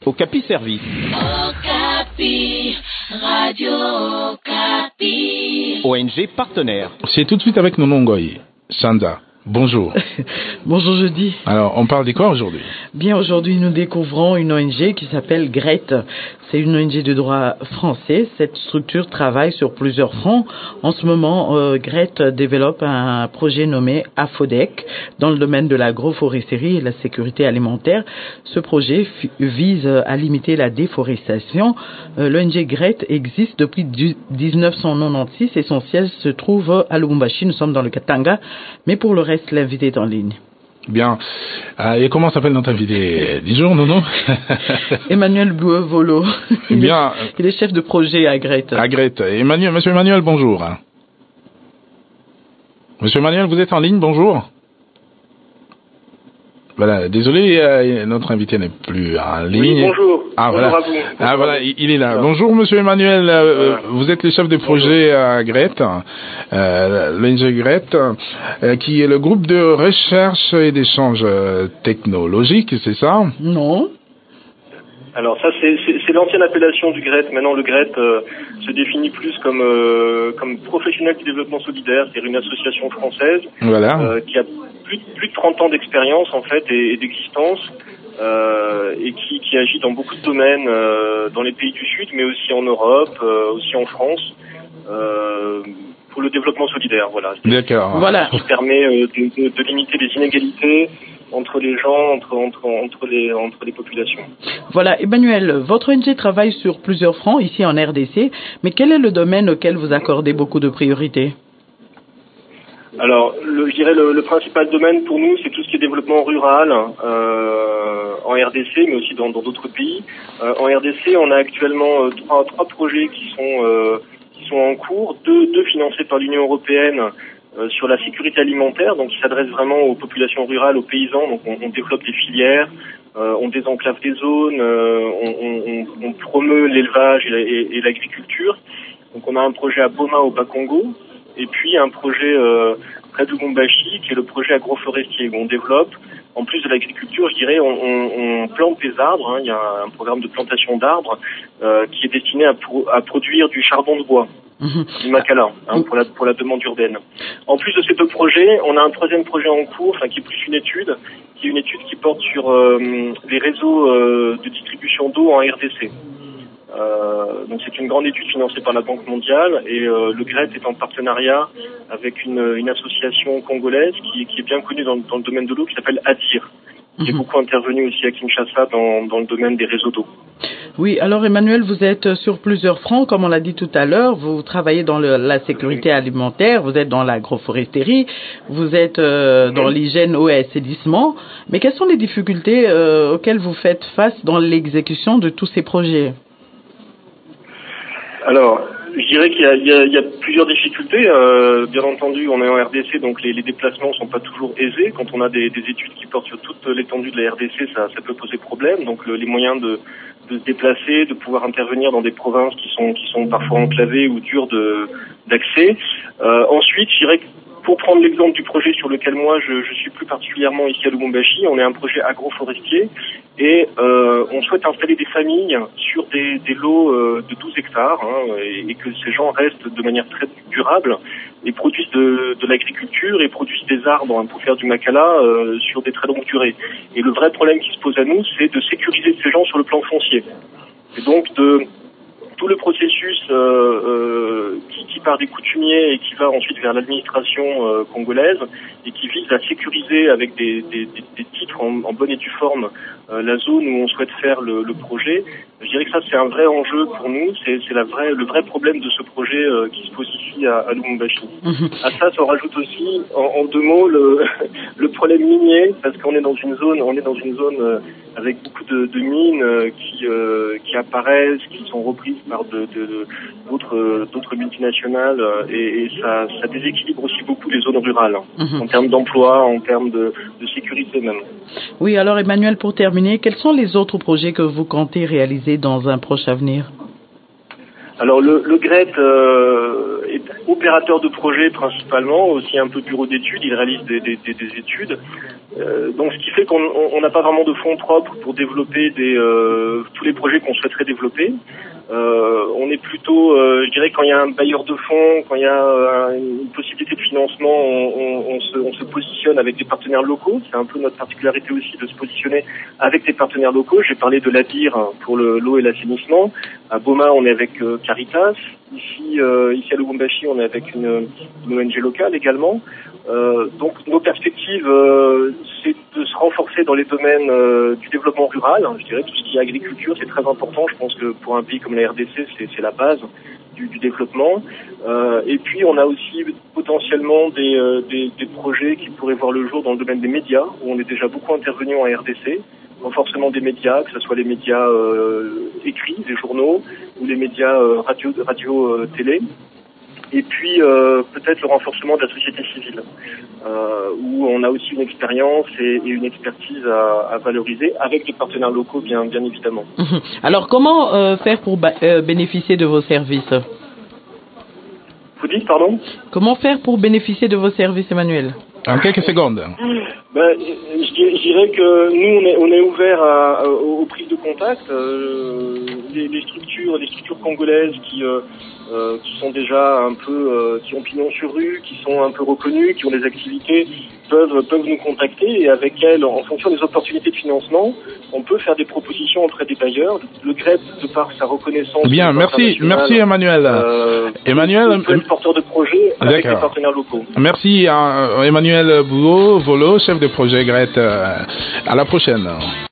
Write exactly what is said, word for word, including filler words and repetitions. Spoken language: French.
Okapi Service. Okapi, Radio Okapi. O N G partenaire. C'est tout de suite avec Nono Ngoy. Sanda, bonjour. Bonjour Jeudi. Alors, on parle de quoi aujourd'hui? Bien, aujourd'hui, nous découvrons une O N G qui s'appelle GRET. C'est une O N G de droit français. Cette structure travaille sur plusieurs fronts. En ce moment, euh, GRET développe un projet nommé AFODEC dans le domaine de l'agroforesterie et la sécurité alimentaire. Ce projet f- vise à limiter la déforestation. Euh, L'O N G GRET existe depuis dix-neuf cent quatre-vingt-seize et son siège se trouve à Lubumbashi. Nous sommes dans le Katanga. Mais pour le reste, l'invité est en ligne. Bien. Euh, et comment s'appelle notre invité? Dis-nous, non, non. Emmanuel Bouevolo. Il, Bien. Est, il est chef de projet à GRET. À GRET. Emmanuel, Monsieur Emmanuel, bonjour. Monsieur Emmanuel, vous êtes en ligne, bonjour. Voilà, désolé, euh, notre invité n'est plus en ligne. Oui, bonjour. Ah, bonjour voilà. à vous. Ah, voilà, il est là. Bonjour, Monsieur Emmanuel. Euh, Voilà. Vous êtes le chef de projet à GRET, euh, l'O N G GRET, euh, qui est le groupe de recherche et d'échange euh, technologique, c'est ça? Non. Alors ça, c'est, c'est, c'est l'ancienne appellation du GRET. Maintenant, le GRET euh, se définit plus comme euh, comme professionnel du développement solidaire, c'est-à-dire une association française Voilà. euh, qui a plus, plus de trente ans d'expérience en fait et, et d'existence euh, et qui, qui agit dans beaucoup de domaines euh, dans les pays du Sud, mais aussi en Europe, euh, aussi en France. Euh, pour le développement solidaire, voilà. D'accord. Voilà. Qui permet euh, de, de, de limiter les inégalités entre les gens, entre entre entre les entre les populations. Voilà, Emmanuel, votre O N G travaille sur plusieurs fronts ici en R D C, mais quel est le domaine auquel vous accordez beaucoup de priorité? Alors, le, je dirais le, le principal domaine pour nous, c'est tout ce qui est développement rural euh, en R D C, mais aussi dans, dans d'autres pays. Euh, en R D C, on a actuellement euh, trois, trois projets qui sont euh, qui sont en cours, deux, deux financés par l'Union européenne euh, sur la sécurité alimentaire, donc qui s'adressent vraiment aux populations rurales, aux paysans. Donc, on, on développe des filières, euh, on désenclave des zones, euh, on, on, on promeut l'élevage et, et, et l'agriculture. Donc, on a un projet à Boma au Bas-Congo. Et puis un projet euh, près de Lubumbashi qui est le projet agroforestier où on développe, en plus de l'agriculture, je dirais, on, on, on plante des arbres. Hein, il y a un programme de plantation d'arbres euh, qui est destiné à, pro, à produire du charbon de bois, du macala, hein, pour la pour la demande urbaine. En plus de ces deux projets, on a un troisième projet en cours, enfin qui est plus une étude, qui est une étude qui porte sur euh, les réseaux euh, de distribution d'eau en R D C. Euh, donc c'est une grande étude financée par la Banque mondiale et euh, le GRET est en partenariat avec une, une association congolaise qui, qui est bien connue dans, dans le domaine de l'eau qui s'appelle ADIR, qui est beaucoup intervenue aussi à Kinshasa dans, dans le domaine des réseaux d'eau. Oui, alors Emmanuel, vous êtes sur plusieurs fronts, comme on l'a dit tout à l'heure. Vous travaillez dans le, la sécurité alimentaire, vous êtes dans l'agroforesterie, vous êtes euh, dans l'hygiène, eau et assainissement. Mais quelles sont les difficultés euh, auxquelles vous faites face dans l'exécution de tous ces projets? Alors, je dirais qu'il y a, il y a, il y a plusieurs difficultés. Euh, bien entendu, on est en R D C, donc les, les déplacements sont pas toujours aisés. Quand on a des, des études qui portent sur toute l'étendue de la R D C, ça, ça peut poser problème. Donc, le, les moyens de, de se déplacer, de pouvoir intervenir dans des provinces qui sont qui sont parfois enclavées ou dures de d'accès. Euh, ensuite, je dirais que pour prendre l'exemple du projet sur lequel moi je, je suis plus particulièrement ici à Lubumbashi, on est un projet agroforestier et euh, on souhaite installer des familles sur des, des lots euh, de douze hectares hein, et, et que ces gens restent de manière très durable et produisent de, de l'agriculture et produisent des arbres hein, pour faire du macala euh, sur des très longues durées. Et le vrai problème qui se pose à nous, c'est de sécuriser ces gens sur le plan foncier. Et donc de tout le processus euh, euh, qui, qui part des coutumiers et qui va ensuite vers l'administration euh, congolaise et qui vise à sécuriser avec des, des, des, des titres en, en bonne et due forme euh, la zone où on souhaite faire le, le projet. Je dirais que ça c'est un vrai enjeu pour nous, c'est, c'est la vraie, le vrai problème de ce projet euh, qui se pose ici à, à Lubumbashi. À ça, ça rajoute aussi en, en deux mots le, le problème minier parce qu'on est dans une zone, on est dans une zone euh, avec beaucoup de, de mines euh, qui, euh, qui apparaissent, qui sont reprises par de, de, de, d'autres, euh, d'autres multinationales euh, et, et ça, ça déséquilibre aussi beaucoup les zones rurales hein, mm-hmm. en termes d'emploi, en termes de, de sécurité même. Oui, alors Emmanuel, pour terminer, quels sont les autres projets que vous comptez réaliser dans un proche avenir? Alors le, le GRET euh, est opérateur de projet principalement, aussi un peu bureau d'études, il réalise des, des, des, des études. Euh, donc ce qui fait qu'on n'a pas vraiment de fonds propres pour développer des, euh, tous les projets qu'on souhaiterait développer. Euh, on est plutôt, euh, je dirais, quand il y a un bailleur de fonds, quand il y a euh, une possibilité de financement, on, on, on, se, on se positionne avec des partenaires locaux. C'est un peu notre particularité aussi de se positionner avec des partenaires locaux. J'ai parlé de l'A D I R pour le, l'eau et l'assainissement. À Boma, on est avec euh, Caritas. Ici, euh, ici à Lubumbashi, on est avec une, une O N G locale également. Euh, donc nos perspectives, euh, c'est de se renforcer dans les domaines euh, du développement rural. Je dirais tout ce qui est agriculture, c'est très important. Je pense que pour un pays comme la R D C, c'est, c'est la base du, du développement. Euh, et puis on a aussi potentiellement des, euh, des, des projets qui pourraient voir le jour dans le domaine des médias, où on est déjà beaucoup intervenu en R D C. Renforcement des médias, que ce soit les médias euh, écrits, les journaux, ou les médias euh, radio, radio euh, télé. Et puis euh, peut-être le renforcement de la société civile, euh, où on a aussi une expérience et, et une expertise à, à valoriser avec des partenaires locaux, bien, bien évidemment. Alors comment euh, faire pour ba- euh, bénéficier de vos services? Vous dites, pardon? Comment faire pour bénéficier de vos services, Emmanuel? En quelques secondes. Ben, je, dirais, je dirais que nous, on est, on est ouvert à, à, aux prises de contact. Euh, les, les structures, les structures congolaises qui, euh, euh, qui sont déjà un peu, euh, qui ont pignon sur rue, qui sont un peu reconnues, qui ont des activités, peuvent, peuvent nous contacter et avec elles, en fonction des opportunités de financement, on peut faire des propositions auprès des bailleurs. Le G R E P, de par sa reconnaissance. Bien, merci, merci Emmanuel. Euh, Emmanuel, peut être porteur de projet avec d'accord. les partenaires locaux. Merci à Emmanuel Bouot, Volo, chef de projet G R E T. À la prochaine.